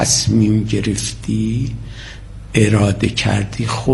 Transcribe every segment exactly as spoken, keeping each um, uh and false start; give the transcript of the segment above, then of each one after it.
تصمیم گرفتی، اراده کردی، خب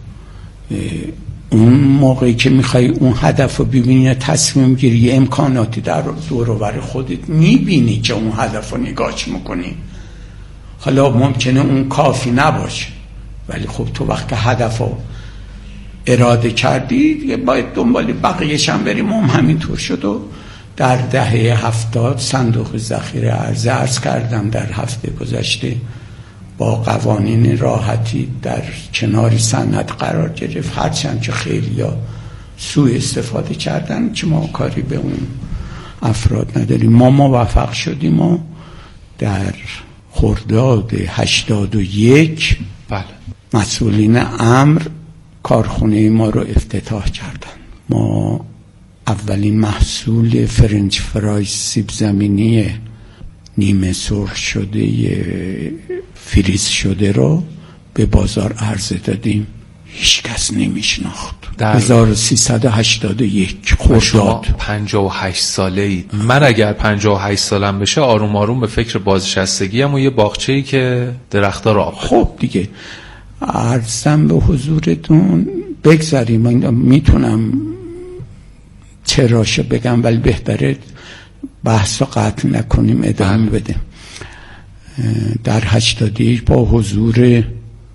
اون موقعی که میخوای اون هدف رو ببینی، تصمیم گیری امکاناتی در دور و بر خودت میبینی که اون هدف رو نگاهش میکنی. حالا ممکنه اون کافی نباشه، ولی خب تو وقتی هدف رو اراده کردی دیگه باید دنبال بقیه‌ش هم بریم. هم همینطور شد و در دهه هفتاد صندوق ذخیره ارز عرض کردم در هفته گذشته با قوانین راحتی در کناری صنعت قرار گرفت، هرچند که خیلی ها سوء استفاده کردن که ما کاری به اون افراد نداریم. ما موفق شدیم و در خرداد هشتاد و یک بله مسئولین امر کارخونه ما رو افتتاح کردن. ما اولین محصول فرنچ فرایز سیب زمینی نیمه سرخ شده فریز شده رو به بازار عرضه دادیم. هیچ کس نمیشناخت. هزار و سیصد و هشتاد و یک خرداد. پنجاه و هشت ساله اید. من اگر پنجاه و هشت سالم بشه آروم آروم به فکر بازنشستگی ام و یه باغچه‌ای که درخت‌ها رو آب. خب دیگه عرضم به حضورتون بگذاریم. من میتونم چراشو بگم ولی بهتره بحث رو قطع نکنیم، ادامه بده. در هشتادی با حضور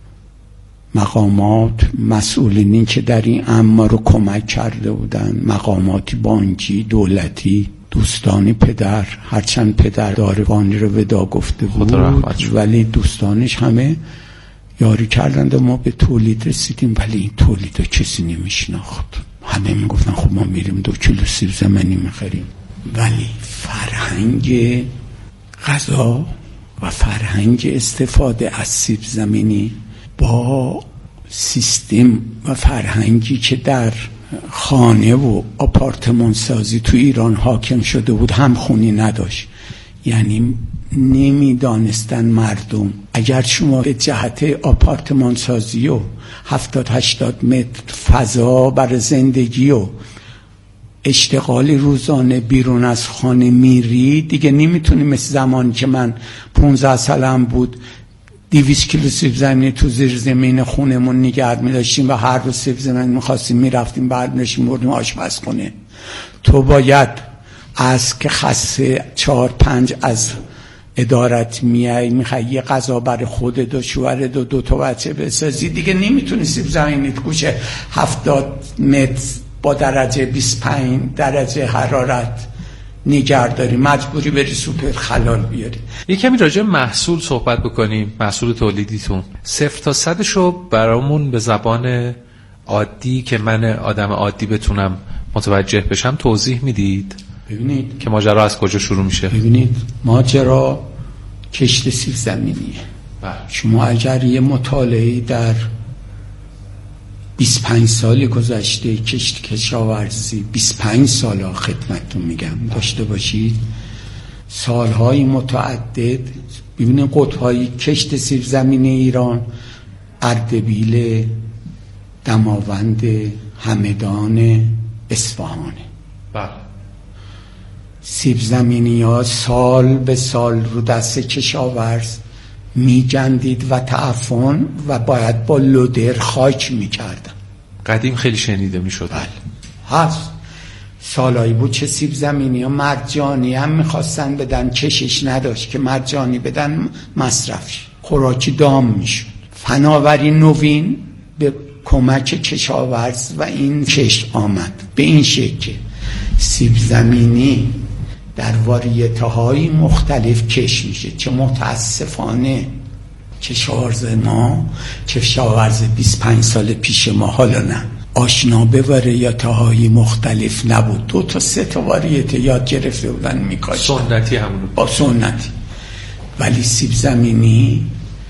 مقامات مسئولینی که در این امر رو کمک کرده بودن، مقاماتی بانکی دولتی، دوستانی پدر، هرچند پدر داروانی رو ودا گفته بود ولی دوستانش همه یاری کردند و ما به تولید رسیدیم. ولی این تولید رو کسی نمیشناخت. همه میگفتن خب ما میریم دو کیلو سیب زمینی میخریم. ولی فرهنگ غذا و فرهنگ استفاده از سیب زمینی با سیستم و فرهنگی که در خانه و آپارتمان سازی تو ایران حاکم شده بود همخونی نداشت. یعنی نمیدانستن مردم اگر شما به جهت آپارتمان سازی و هفتاد هشتاد متر فضا برای زندگی و اشتغال روزانه بیرون از خانه میری، دیگه نمیتونی مثل زمانی که من پونزده سالم بود دویست کیلو سیب زمینی تو زیر زمین خونمون نگه می‌داشتیم و هر روز سیب زمینی می‌خواستیم میرفتیم بعد می‌رفتیم بردیم آشپزخونه. تو باید از که خسته چهار پنج از ادارت میای میخوای یه غذا برای خودت و شوهرت و دو تا بچه بسازی، دیگه نمیتونی سیب زمینی گوشه هفتاد متر با درجه بیست و پنج درجه حرارت نگهداری، مجبوری بری سوپر خلال بیاری. یه کمی راجع محصول صحبت بکنیم. محصول تولیدیتون صفر تا صدشو برامون به زبان عادی که من آدم عادی بتونم متوجه بشم توضیح میدید؟ ببینید که ماجرا از کجا شروع میشه. ببینید ماجرا کشت سیب زمینیه. بله. شما اگر یه مطالعه در بیست و پنج سال گذشته کشت کشاورزی بیست و پنج سال خدمتتون میگم داشته باشید، سالهای متعدد ببینید قطب‌های کشت سیب زمینی ایران اردبیل، دماوند، همدان، اصفهانه. بله. سیب زمینی ها سال به سال رو دست کشاورز می جندید و تعفن و باید با لودر خاک می کردن. قدیم خیلی شنیده می شد. بله هست. سالایی بود چه سیب زمینی ها مرجانی هم می خواستن بدن، کشش نداشت که مرجانی بدن مصرفش، خوراکی دام می شد. فناوری نوین به کمک کشاورز و این کشت آمد به این شکل سیب زمینی در واریته های مختلف کش میشه. چه متاسفانه کشاورز ما کشاورز بیست و پنج سال پیش ما حالا نه آشنا به واریته های مختلف نبود، دو تا سه تا واریته یاد گرفته بودن میکاشتن سنتی همونو با سنتی. ولی سیب زمینی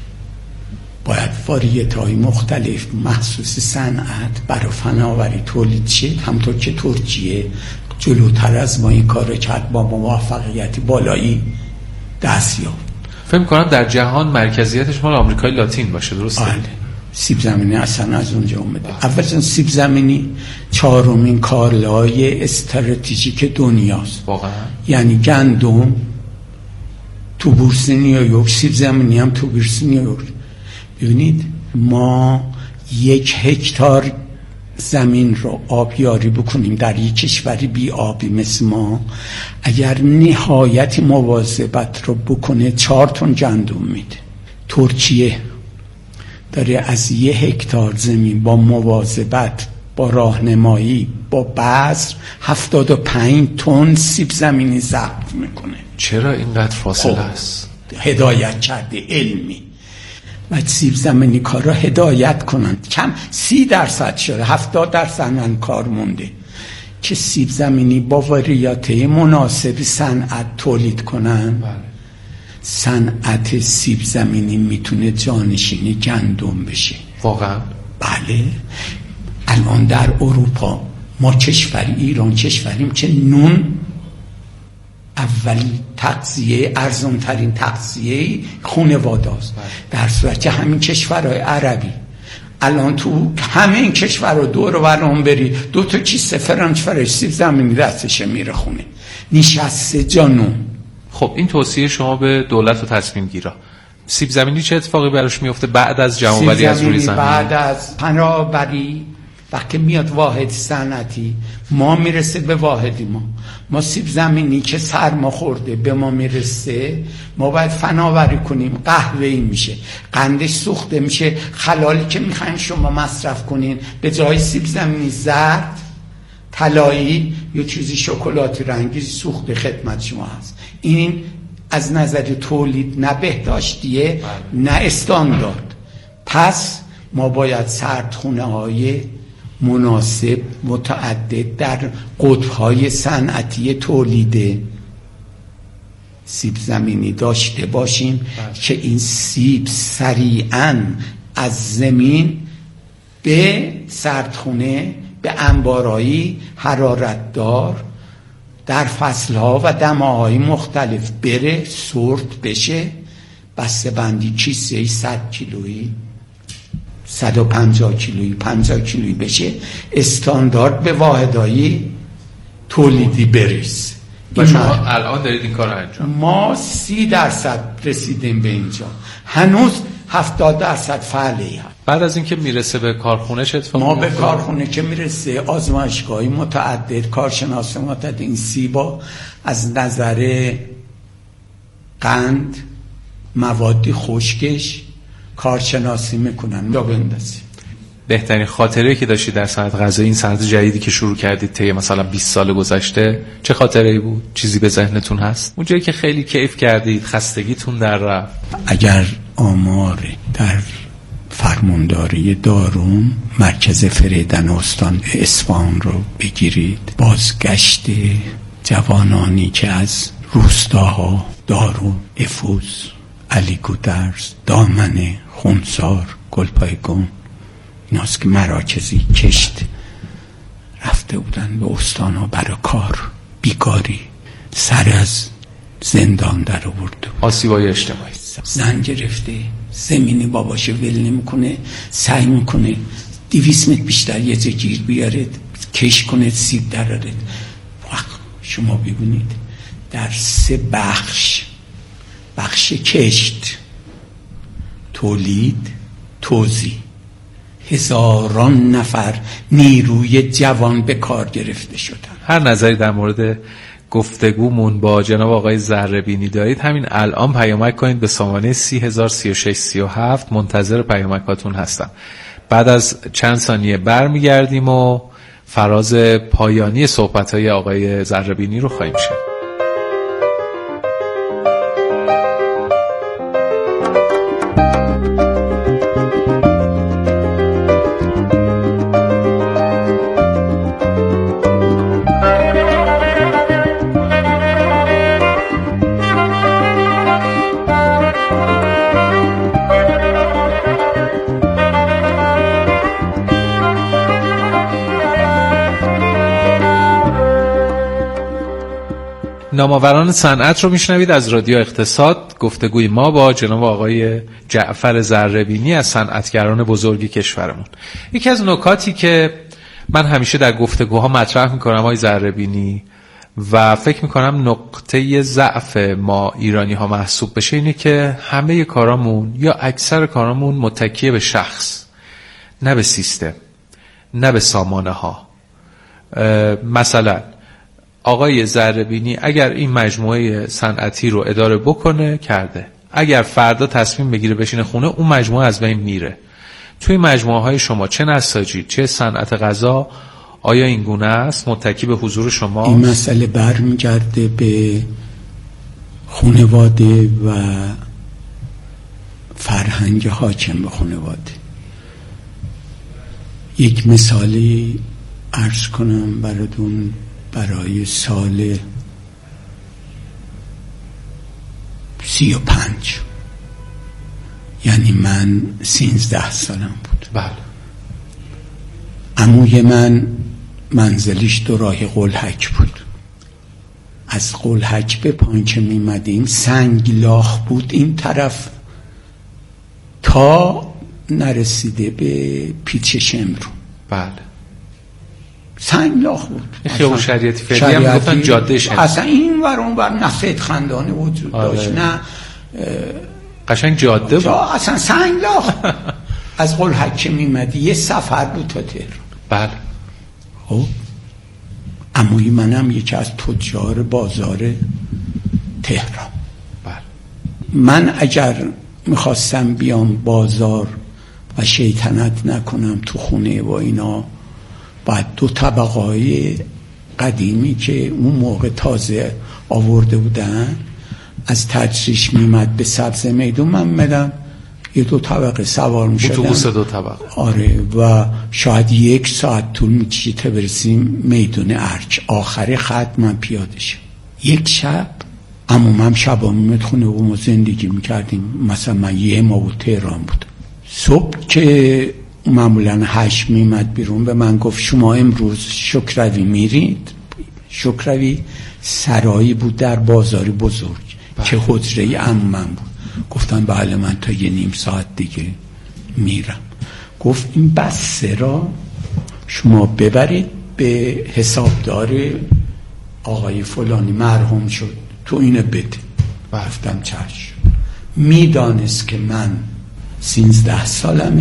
باید واریته های مختلف مخصوص صنعت برای فناوری تولید شه. همطور که ترکیه جلوتر از ما این کار کرد با موفقیت بالایی دست یافت. فکر کنم در جهان مرکزیتش مال آمریکای لاتین باشه، درسته؟ بله. سیب زمینی اصلا از اونجا اومده. اولا سیب زمینی چهارمین کالای استراتژیک دنیاست. واقعا؟ یعنی گندم، تو بورس نیویورک، سیب زمینی هم تو بورس نیویورک. ببینید ما یک هکتار زمین رو آبیاری بکنیم در یک کشوری بی آبی مثل ما، اگر نهایت مواظبت رو بکنه چهار تن گندم میده. ترکیه داره از یک هکتار زمین با مواظبت، با راهنمایی، با بذر هفتاد و پنج تن سیب زمینی ضبط میکنه. چرا اینقدر فاصله است؟ هدایت کرده علمی و سیب زمینی کار را هدایت کنند. کم سی درصد شده، هفتاد درصد من کار مونده که سیب زمینی با واریات مناسب صنعت تولید کنن. بله. صنعت سیب زمینی میتونه جانشین گندم بشه. واقعا؟ بله. الان در اروپا ما کشور ایران کشوریم که نون اولین تغذیه، ارزان ترین تغذیه خانواده است. در صورت که همین کشورهای عربی الان تو همه این کشور رو دور و برام بری دو تا کیسه فرانک فرش سیب زمینی دستشه میره خونه، نشسته جانون. خب این توصیه شما به دولت و تصمیم گیرا، سیب زمینی چه اتفاقی براش میفته بعد از جمع‌آوری از روی زمین؟ بعد از پناه‌بری وقتی میاد واحد صنعتی ما میرسه به واحدی ما ما سیب زمینی که سرما خورده به ما میرسه، ما باید فناوری کنیم، قهوه‌ای میشه، قندش سوخته میشه، خلالی که میخواین شما مصرف کنین به جای سیب زمینی زرد طلایی یا چیزی شکلاتی رنگی سوخته خدمت شما هست. این از نظر تولید نه بهداشتیه نه استاندارد. پس ما باید سردخونه های مناسب متعدد در قطب‌های صنعتی تولید سیب زمینی داشته باشیم بله. که این سیب سریعاً از زمین به سردخونه، به انبارایی حرارت دار در فصلها و دماهای مختلف بره، سورت بشه، بسته بندی کیسه صد کیلویی، صد و پنجاه کیلویی، پنجاه کیلویی بشه، استاندارد به واحدهای تولیدی برسه. و شما الان دارید این کار انجام؟ ما سی درصد رسیدیم به اینجا، هنوز هفتاد درصد فعالی هست. بعد از اینکه میرسه به کارخونه چه اتفاقی ما به کارخونه که میرسه آزمایشگاهی متعدد، کارشناس متعدد این سیبا از نظر قند، مواد خشکش کارشناسی میکنن یا بندازیم. بهترین خاطره‌ای که داشتی در صنعت غذایی، این صنعت جدیدی که شروع کردید طی مثلا بیست سال گذشته، چه خاطره‌ای بود؟ چیزی به ذهنتون هست؟ اونجایی که خیلی کیف کردید، خستگیتون در رفت؟ اگر آمار در فرمانداری دارون مرکز فریدن استان اصفهان رو بگیرید، بازگشت جوانانی که از روستاها دارون، افوز، علی گودرز، دامنه، خونسار، گلپایگون، ایناست که مراکزی کشت رفته بودن به استانها برای کار، بیکاری، سر از زندان در آورد، آسیبای اجتماعی، زن گرفته، زمینی باباشه ول نمیکنه، سعی میکنه دویست متر بیشتر یه جا گیر بیارید، کش کنه، سیب درارید. شما ببینید در سه بخش، بخش کشت، تولید، توزیع، هزاران نفر نیروی جوان به کار گرفته شدن. هر نظری در مورد گفتگومون با جناب آقای زهره‌بینی دارید همین الان پیامک کنید به سامانه سی هزار سی و شش سی و هفت. منتظر پیامکاتون هستم. بعد از چند ثانیه برمیگردیم و فراز پایانی صحبت‌های آقای زهره‌بینی رو خواهیم شنید. نامآوران صنعت رو میشنوید از رادیو اقتصاد. گفتگوی ما با جناب آقای جعفر زهره‌بینی از صنعتگران بزرگ کشورمون. یکی از نکاتی که من همیشه در گفتگوها مطرح میکنم آقای زهره‌بینی و فکر میکنم نقطه ضعف ما ایرانی ها محسوب بشه اینه که همه کارامون یا اکثر کارامون متکی به شخص، نه به سیستم، نه به سامانه ها. مثلا آقای ذره‌بینی اگر این مجموعه صنعتی رو اداره بکنه کرده، اگر فردا تصمیم بگیره بشینه خونه اون مجموعه از بین میره. توی مجموعه های شما چه نساجی چه صنعت غذا آیا این گونه است؟ متکی به حضور شما؟ این مسئله برمیگرده به خانواده و فرهنگ حاکم به خانواده. یک مثالی عرض کنم براتون. برای سال سی و پنج، یعنی من سینزده سالم بود. بله. عموی من منزلش دو راه قلهک بود. از قلهک به پایین که میمدیم سنگلاخ بود این طرف تا نرسیده به پیچ شمرو. بله. سنگلاخ بود. خیابون شریعتی فعلی هم گفتن جاده شمرو. اصلا این ور اون ور نه سید خندانه وجود داشت نه قشنگ جاده بود. اصلا سنگلاخ. از قلهک که میمدی یه سفر بود تا تهران. بله. خب عموی منم یکی از تجار بازار تهران. بله. من اگر میخواستم بیام بازار و شیطنت نکنم تو خونه و اینا، بعد دو طبقه‌های قدیمی که اون موقع تازه آورده بودن از تجریش میمد به سبز میدون، من میدم یه دو طبقه سوار میشدم. اتوبوس دو طبقه. آره. و شاید یک ساعت طول میکشید تا برسیم میدون ارج، آخر خط من پیاده شدم. یک شب عمومم شبا میمد خونه و ما زندگی میکردیم. مثلا من یه ما بود تهران بود. صبح که معمولا هشت میمد بیرون به من گفت شما امروز شکروی میرید؟ شکروی سرایی بود در بازاری بزرگ بله. که حجره عمومم بود. گفتم بله من تا یه نیم ساعت دیگه میرم. گفت این بسته را شما ببرید به حسابدار آقای فلانی مرحوم شد تو اینو بده. گفتم چشم. میدانست که من سینزده سالمه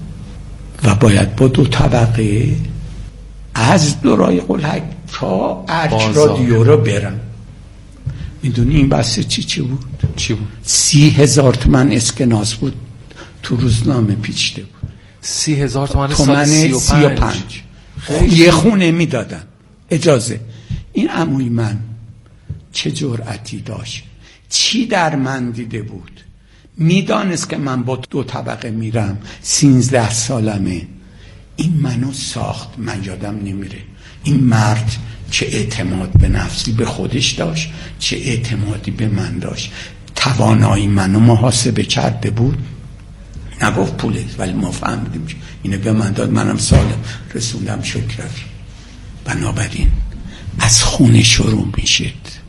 و باید با دو طبقه از دورای قلهک تا ارج رادیو رو برم. میدونی این بسته چی چی بود؟ چی بود؟ سی هزار تومن اسکناس بود تو روزنامه پیچیده بود. سی هزار تومن سال سی و پنج. یه خونه میدادن. اجازه. این عموی من چه جرأتی داشت، چی در من دیده بود، میدانست که من با دو طبقه میرم، سینزده سالمه. این منو ساخت. من یادم نمیره این مرد چه اعتماد به نفسی به خودش داشت، چه اعتمادی به من داشت. توانایی منو محاسبه کرده بود. نگفت پوله ولی ما فهمیدیم اینه به من داد، منم سالم رسوندم شکروی. بنابراین از خونه شروع میشد.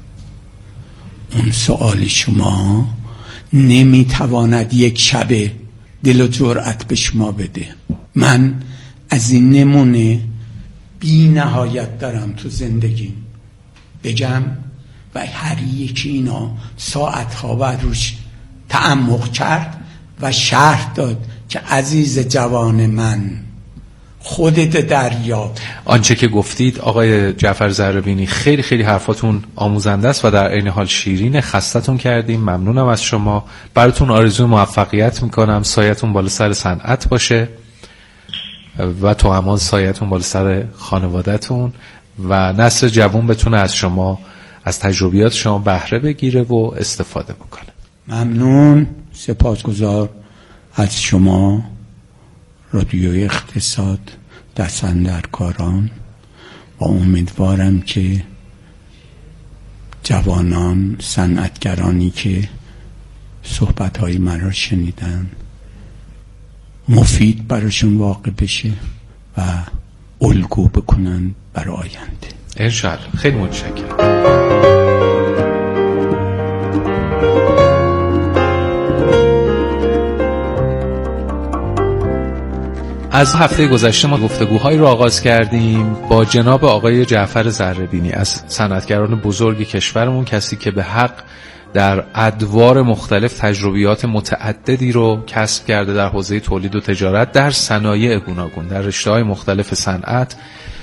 اون سوال شما نمیتواند یک شبه دل و جرأت به شما بده. من از این نمونه بی نهایت دارم تو زندگی بگم و هر یکی اینا ساعتها و روش تعمق کرد و شرح داد که عزیز جوان من خودت دریا. آنچه که گفتید آقای جعفر ذره‌بینی خیلی خیلی حرفاتون آموزنده است و در عین حال شیرین. خستتون کردیم. ممنونم از شما. براتون آرزوی موفقیت میکنم. سایتون بالا سر صنعت باشه و تو امان سایتون بالا سر خانواده‌تون و نسل جوان بتونه از شما، از تجربیات شما بهره بگیره و استفاده بکنه. ممنون. سپاسگزار از شما رادیوی اقتصاد دست‌اندرکاران و امیدوارم که جوانان صنعتگرانی که صحبت‌های من را شنیدن مفید براشون واقع بشه و الگو بکنن برای آینده. انشاءالله. خیلی متشکرم. از هفته گذشته ما گفتگوهایی رو آغاز کردیم با جناب آقای جعفر ذره‌بینی از صنعتگران بزرگ کشورمون، کسی که به حق در ادوار مختلف تجربیات متعددی رو کسب کرده در حوزه تولید و تجارت در صنایع گوناگون، در رشته‌های مختلف صنعت،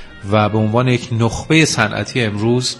و به عنوان یک نخبه صنعتی امروز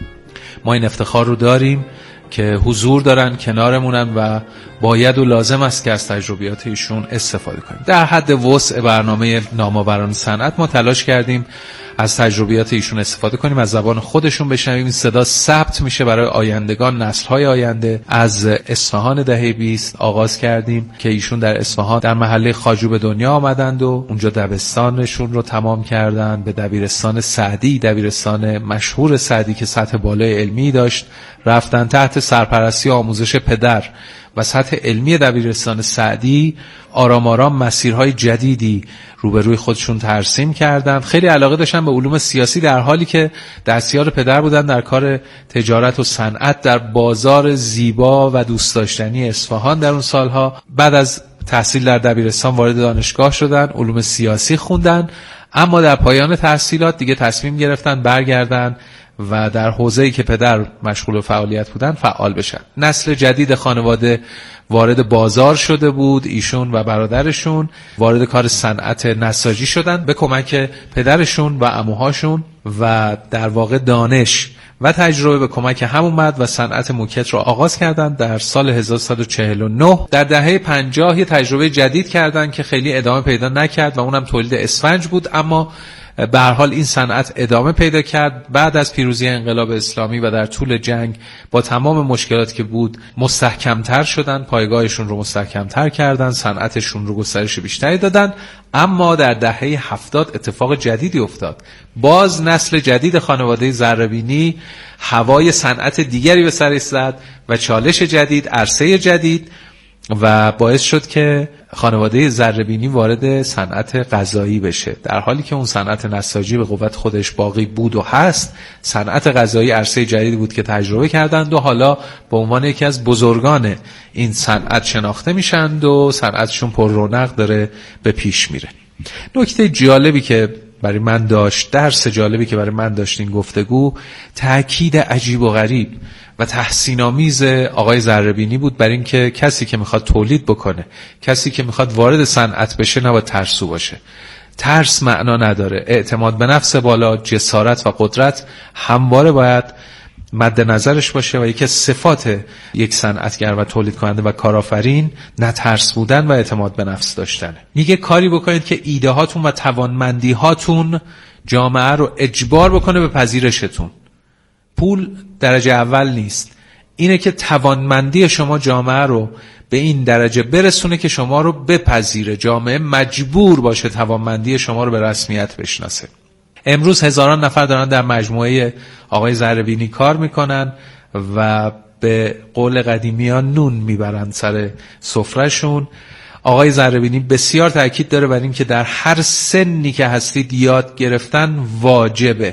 ما این افتخار رو داریم که حضور دارن، کنارمونن و باید و لازم است که از تجربیات ایشون استفاده کنیم. در حد وسع برنامه نامآوران صنعت ما تلاش کردیم از تجربیات ایشون استفاده کنیم، از زبان خودشون بشنویم. این صدا ثبت میشه برای آیندگان، نسل‌های آینده. از اصفهان دهه بیست آغاز کردیم که ایشون در اصفهان در محله خواجو به دنیا آمدند و اونجا دبستانشون رو تمام کردند. به دبیرستان سعدی، دبیرستان مشهور سعدی که سطح بالای علمی داشت، رفتن. تحت سرپرستی آموزش پدر و سطح علمی دبیرستان سعدی آرام آرام مسیرهای جدیدی روبروی خودشون ترسیم کردن. خیلی علاقه داشتن به علوم سیاسی، در حالی که دستیار پدر بودن در کار تجارت و صنعت در بازار زیبا و دوست داشتنی اصفهان در اون سالها. بعد از تحصیل در دبیرستان وارد دانشگاه شدن، علوم سیاسی خوندن، اما در پایان تحصیلات دیگه تصمیم گرفتن برگردن و در حوزه‌ای که پدر مشغول فعالیت بودن فعال بشن. نسل جدید خانواده وارد بازار شده بود. ایشون و برادرشون وارد کار صنعت نساجی شدن به کمک پدرشون و عموهاشون، و در واقع دانش و تجربه به کمک هم اومد و صنعت موکت رو آغاز کردن. در سال هزار و سیصد و چهل و نه در دهه پنجاه یه تجربه جدید کردن که خیلی ادامه پیدا نکرد و اونم تولید اسفنج بود، اما به هر حال این صنعت ادامه پیدا کرد. بعد از پیروزی انقلاب اسلامی و در طول جنگ با تمام مشکلاتی که بود مستحکمتر شدن، پایگاهشون رو مستحکمتر کردن، صنعتشون رو گسترش بیشتری دادن. اما در دهه هفتاد اتفاق جدیدی افتاد. باز نسل جدید خانواده ذره‌بینی هوای صنعت دیگری به سرش زد و چالش جدید، عرصه جدید، و باعث شد که خانواده ذره‌بینی وارد صنعت غذایی بشه. در حالی که اون صنعت نساجی به قوت خودش باقی بود و هست، صنعت غذایی عرصه جدیدی بود که تجربه کردند و حالا به عنوان یکی از بزرگان این صنعت شناخته میشند و صنعتشون پر رونق داره به پیش میره. نکته جالبی که برای من داشت، درس جالبی که برای من داشت این گفتگو، تأکید عجیب و غریب و تحسین آمیز آقای ذره‌بینی بود بر این که کسی که میخواد تولید بکنه، کسی که میخواد وارد صنعت بشه، نباید ترسو باشه. ترس معنا نداره. اعتماد به نفس بالا، جسارت و قدرت همواره باید مد نظرش باشه و یکی از صفات یک صنعتگر و تولید کننده و کارآفرین نه ترس بودن و اعتماد به نفس داشتنه. میگه کاری بکنید که ایده هاتون و توانمندی هاتون جامعه رو اجبار بکنه به پذیرشتون. پول درجه اول نیست، اینه که توانمندی شما جامعه رو به این درجه برسونه که شما رو بپذیره، جامعه مجبور باشه توانمندی شما رو به رسمیت بشناسه. امروز هزاران نفر دارن در مجموعه آقای ذره‌بینی کار میکنن و به قول قدیمیان نون میبرن سر سفرهشون. آقای ذره‌بینی بسیار تاکید داره بر این که در هر سنی که هستید یاد گرفتن واجبه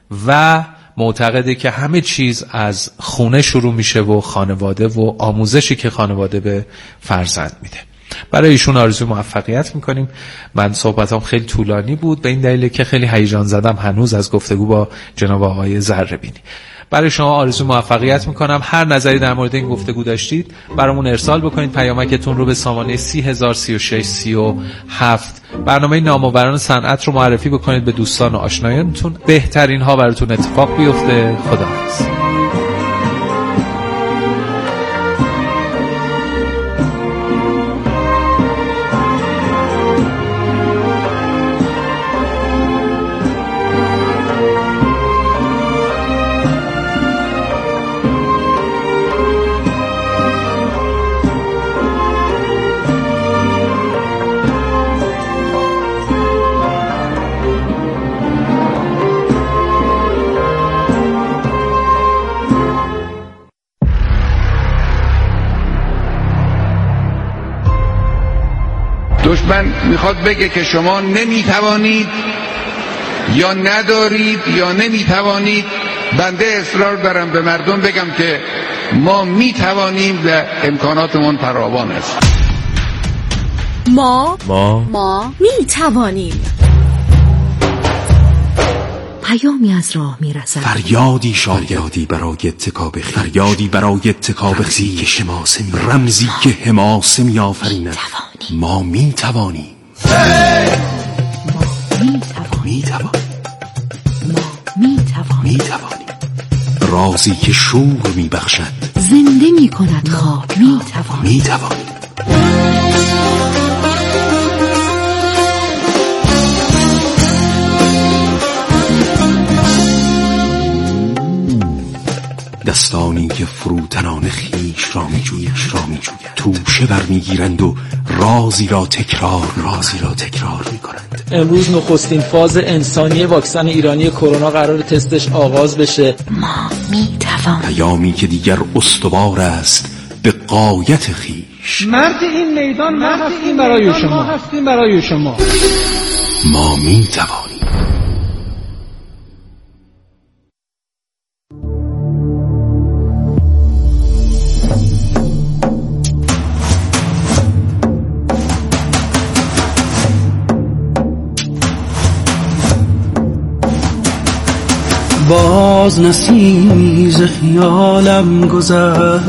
و معتقده که همه چیز از خونه شروع میشه و خانواده و آموزشی که خانواده به فرزند میده. برای ایشون آرزوی موفقیت میکنیم. من صحبتام خیلی طولانی بود به این دلیل که خیلی هیجان زدم هنوز از گفتگو با جناب آقای ذره‌بینی. برای شما آرزوی موفقیت میکنم. هر نظری در مورد این گفتگو داشتید برامون ارسال بکنید. پیامکتون رو به سامانه سی هزار سی و شش سی و هفت. برنامه نامآوران صنعت رو معرفی بکنید به دوستان و آشنایانتون. بهترین ها براتون اتفاق بیفته. خداحافظ. دشمن میخواد بگه که شما نمیتوانید یا ندارید یا نمیتوانید. بنده اصرار دارم به مردم بگم که ما میتوانیم و امکاناتمون فراوان است. ما ما ما می توانیم. پیامی از راه می رسد. فریادی شایدی برای اتکاب خیش، فریادی برای اتکاب خیش که شماسه می رمزی که حماسه می آفریند. ما می توانیم. ما می توانیم. ما می توانیم. می توانیم. رازی که شور می بخشد، زنده می کند خواب. می توانیم. می توانیم. دستانی که فروتنان خیش را می جویش را می جوید، توشه بر می گیرند و رازی را تکرار رازی را تکرار می کنند. امروز نخستین فاز انسانی واکسن ایرانی کرونا قرار تستش آغاز بشه. ما می توانیم. پیامی که دیگر استوار است به غایت خیش. مرد این میدان ما هستیم برای شما، هستیم برای شما. ما می توانیم. باز نسیمی ز خیالم گذشت،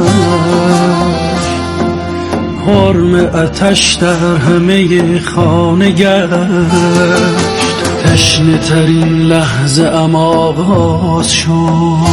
حرم آتش در همه خانه گشت. تشنه ترین لحظه ام آغاز شد،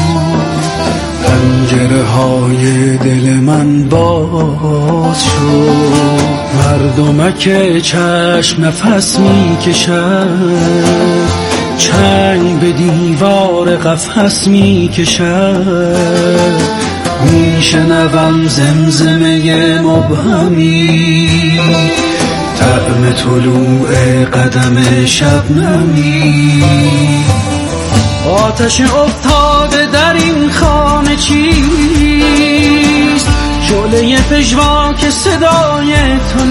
پنجره های دل من باز شد. مردمک چشم نفس می کشد، چنگ به دیوار قفس می کشد. می شنوم زمزمه مبهمی، طعم طلوع قدم شبنمی. آتش افتاده در این خانه چیست؟ شعله پژواک صدای تو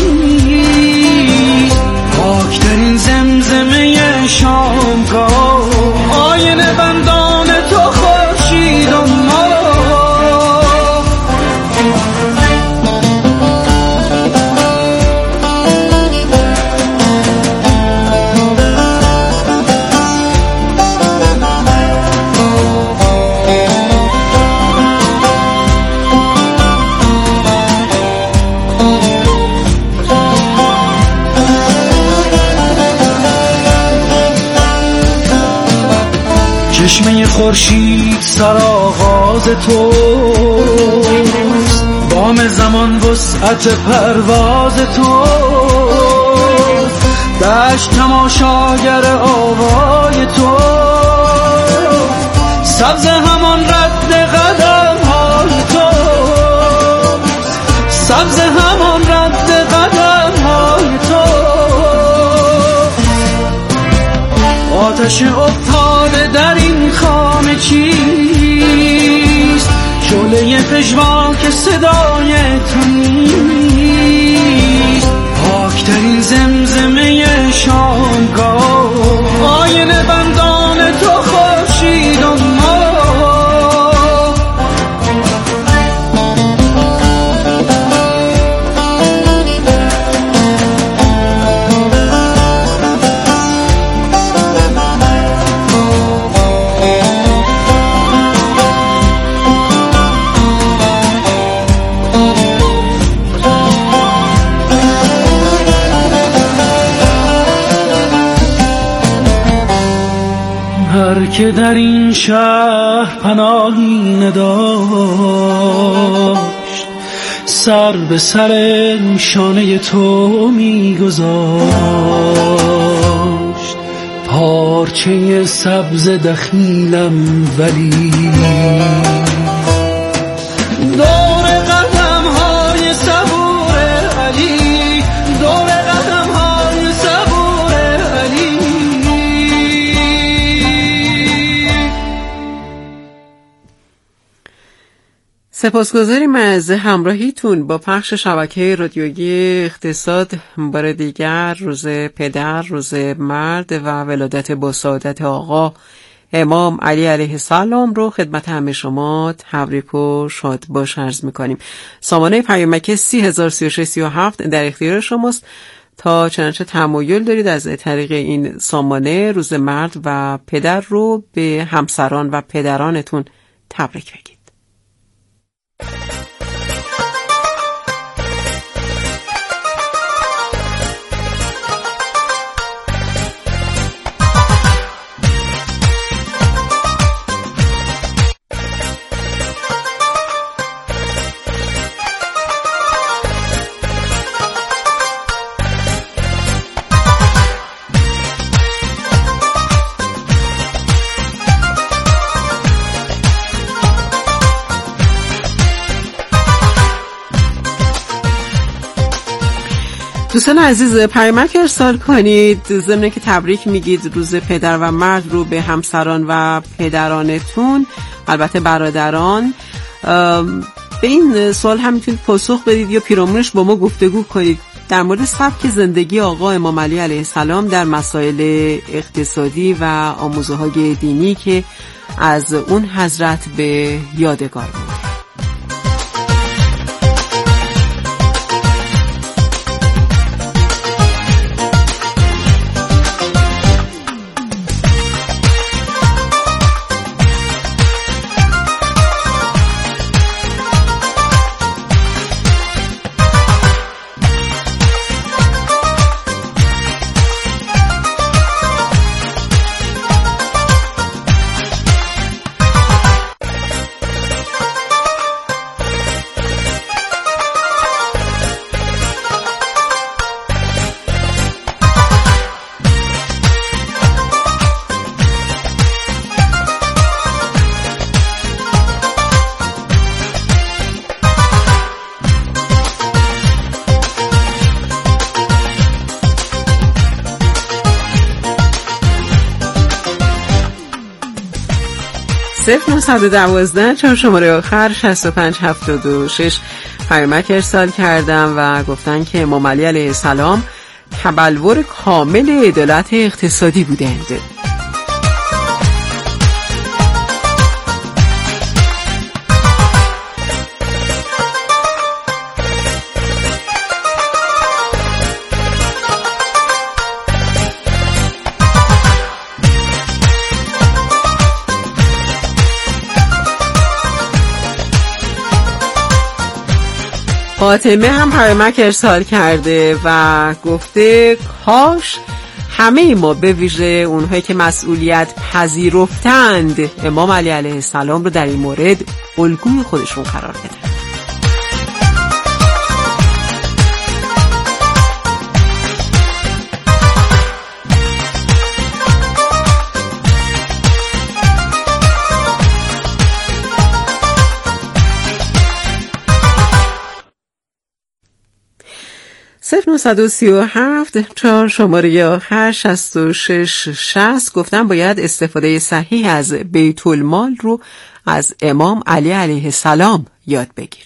نیست. پاکترین زمزمه شامگاه، آینه بندان تو خورشید و ما. چشمه خورشید سرآغاز توست، بام زمان وسعت پرواز توست. دشت تماشاگر آوای تو، سبز همان رد قدم های تو، سبز همان رد قدم های تو. آتش افتاده در این خانه چیست؟ شعله پژواک صدای تو نیست. پاکترین زمزمه شامگاه، آینه بندان تو خورشید و ما. هر که در این شهر پناهی نداشت، سر به سر شانه تو میگذاشت. پارچه سبز دخیلم ولی دور قدم های صبور علی، دور قدم های صبور علی. سپاسگزاریم از همراهیتون با پخش شبکه رادیویی اقتصاد. بار دیگر روز پدر، روز مرد و ولادت با سعادت آقا امام علی علیه السلام رو خدمت همه شما تبریک و شاد باش عرض میکنیم. سامانه پیامک سی هزار سی و شش سی و هفت در اختیار شماست تا چنانچه تمایل دارید از طریق این سامانه روز مرد و پدر رو به همسران و پدرانتون تبریک بگید. دوستان عزیز پیامک ارسال کنید ضمن که تبریک میگید روز پدر و مرد رو به همسران و پدرانتون، البته برادران. به این سوال هم میتونید پاسخ بدید یا پیرامونش با ما گفتگو کنید در مورد سبک زندگی آقا امام علی علیه السلام در مسائل اقتصادی و آموزه‌های دینی که از اون حضرت به یادگار بود. صفر نهصد و دوازده چهار شماره آخر شصت و پنج هفتاد و شش پیامک ارسال کردم و گفتن که امام علی علیه السلام تبلور کامل عدالت اقتصادی بودند. فاطمه هم پیامک ارسال کرده و گفته کاش همه ما به ویژه اونهایی که مسئولیت پذیرفتند امام علی علیه السلام رو در این مورد الگوی خودشون قرار بدن. صفر نهصد و سی و هفت چهار شماره آخر شصت و شش شصت گفتن باید استفاده صحیح از بیت المال رو از امام علی علیه السلام یاد بگیر.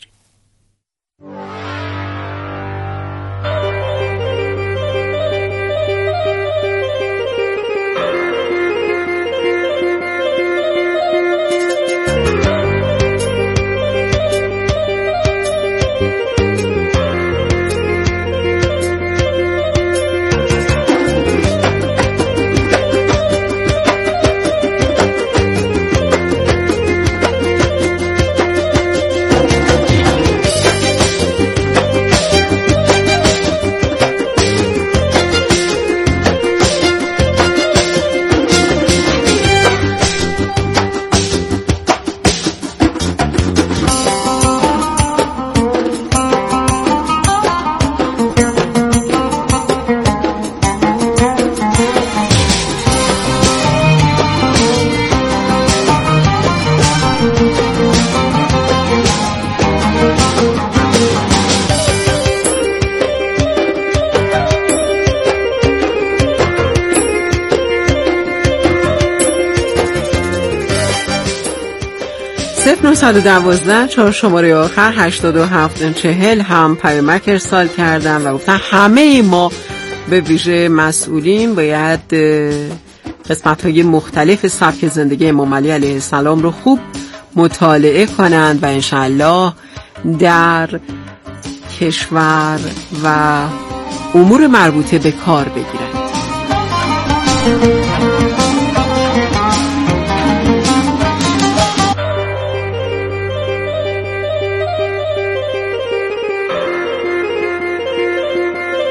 صفر نهصد و دوازده چهار شماره آخر هشتاد و هفت چهل هم پیامک ارسال کردن و گفتن همه ما به ویژه مسئولین باید قسمت‌های مختلف سبک زندگی امام علی علیه السلام رو خوب مطالعه کنند و انشاءالله در کشور و امور مربوطه به کار بگیرند.